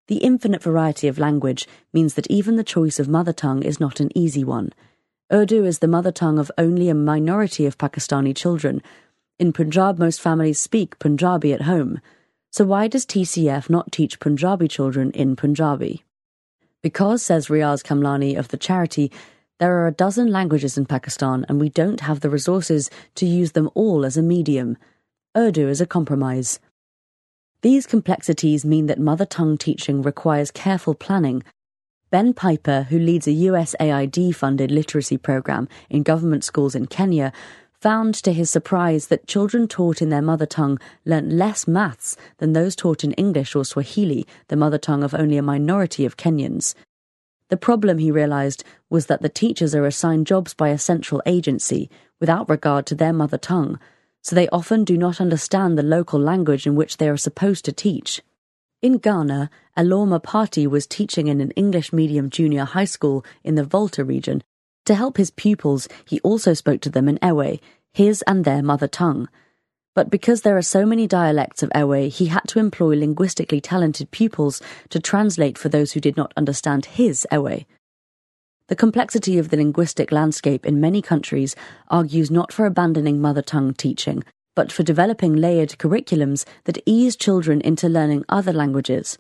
The infinite variety of language means that even the choice of mother tongue is not an easy one. Urdu is the mother tongue of only a minority of Pakistani children. In Punjab, most families speak Punjabi at home. So why does TCF not teach Punjabi children in Punjabi? Because, says Riaz Kamlani of the charity, there are a dozen languages in Pakistan and we don't have the resources to use them all as a medium. Urdu is a compromise. These complexities mean that mother tongue teaching requires careful planning. Ben Piper, who leads a USAID-funded literacy program in government schools in Kenya, found to his surprise that children taught in their mother tongue learnt less maths than those taught in English or Swahili, the mother tongue of only a minority of Kenyans. The problem, he realised, was that the teachers are assigned jobs by a central agency, without regard to their mother tongue, so they often do not understand the local language in which they are supposed to teach. In Ghana, Aloma Party was teaching in an English medium junior high school in the Volta region. To help his pupils, he also spoke to them in Ewe, his and their mother tongue. But because there are so many dialects of Ewe, he had to employ linguistically talented pupils to translate for those who did not understand his Ewe. The complexity of the linguistic landscape in many countries argues not for abandoning mother tongue teaching, but for developing layered curriculums that ease children into learning other languages.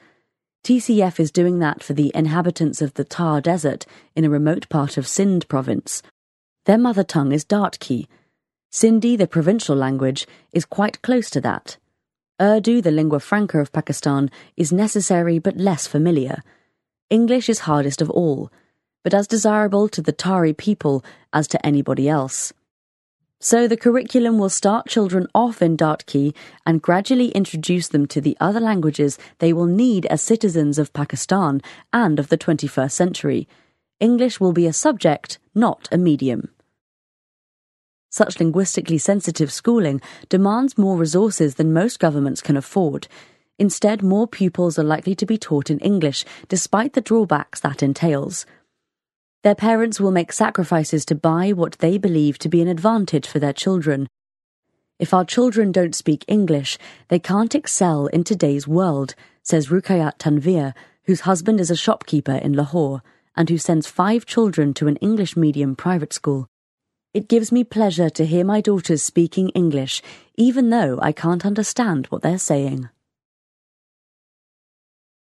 TCF is doing that for the inhabitants of the Thar Desert in a remote part of Sindh province. Their mother tongue is Dartki. Sindhi, the provincial language, is quite close to that. Urdu, the lingua franca of Pakistan, is necessary but less familiar. English is hardest of all, but as desirable to the Tari people as to anybody else. So the curriculum will start children off in Dartki and gradually introduce them to the other languages they will need as citizens of Pakistan and of the 21st century. English will be a subject, not a medium. Such linguistically sensitive schooling demands more resources than most governments can afford. Instead, more pupils are likely to be taught in English, despite the drawbacks that entails. Their parents will make sacrifices to buy what they believe to be an advantage for their children. If our children don't speak English, they can't excel in today's world, says Rukayat Tanvir, whose husband is a shopkeeper in Lahore and who sends 5 children to an English medium private school. It gives me pleasure to hear my daughters speaking English, even though I can't understand what they're saying.